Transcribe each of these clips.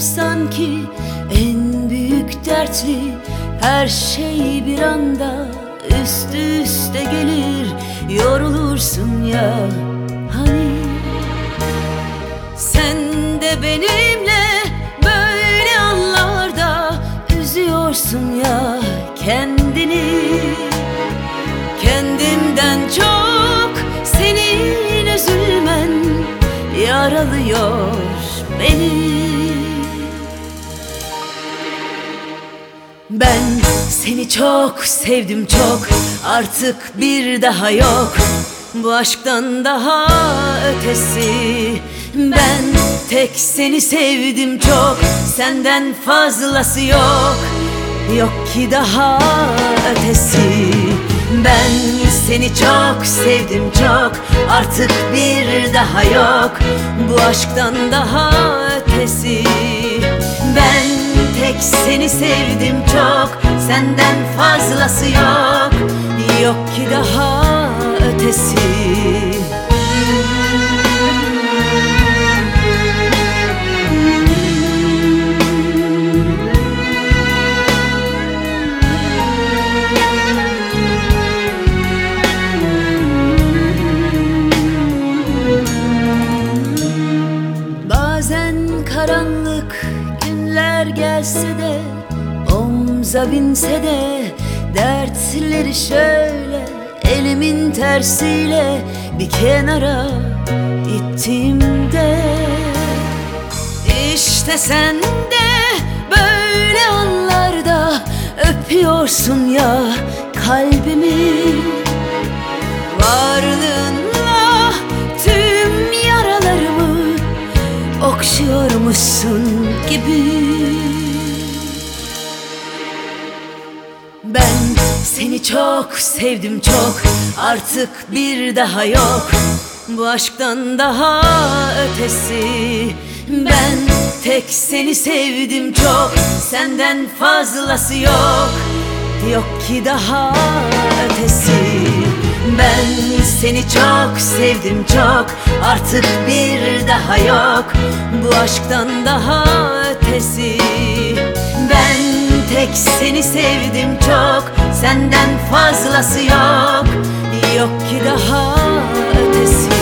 sanki en büyük dertli. Her şey bir anda üst üste gelir, yorulursun ya hani. Sen de benimle böyle anlarda üzüyorsun ya kendini. Kendimden çok senin üzülmen yaralıyor beni. Ben seni çok sevdim çok, artık bir daha yok bu aşktan daha ötesi. Ben tek seni sevdim çok, senden fazlası yok, yok ki daha ötesi. Ben seni çok sevdim çok, artık bir daha yok bu aşktan daha ötesi. Ben tek seni sevdim çok, senden fazlası yok, yok ki daha ötesi. Bazen karanlık günler gelse de, omza binse de dertleri şöyle elimin tersiyle bir kenara ittiğimde, işte sen de böyle anlarda öpüyorsun ya kalbimi. Varlığınla tüm yaralarımı okşuyormuşsun gibi. Ben seni çok sevdim çok, artık bir daha yok bu aşktan daha ötesi. Ben tek seni sevdim çok, senden fazlası yok, yok ki daha ötesi. Ben seni çok sevdim çok, artık bir daha yok bu aşktan daha ötesi. Ben tek seni sevdim çok, senden fazlası yok, yok ki daha ötesi.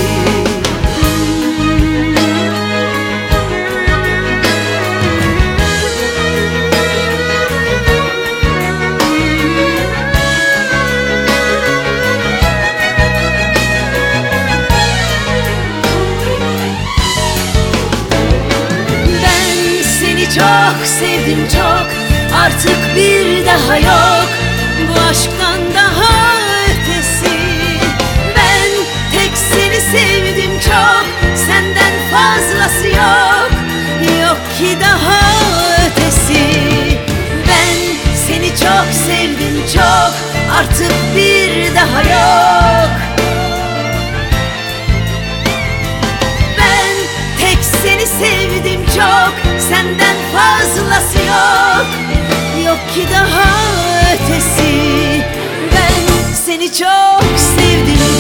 Çok sevdim çok, artık bir daha yok bu aşktan daha ötesi. Ben tek seni sevdim çok, senden fazlası yok, yok ki daha ötesi. Ben seni çok sevdim çok, artık bir daha yok. Ben tek seni sevdim çok, senden fazlası yok, yok ki daha ötesi. Ben seni çok sevdim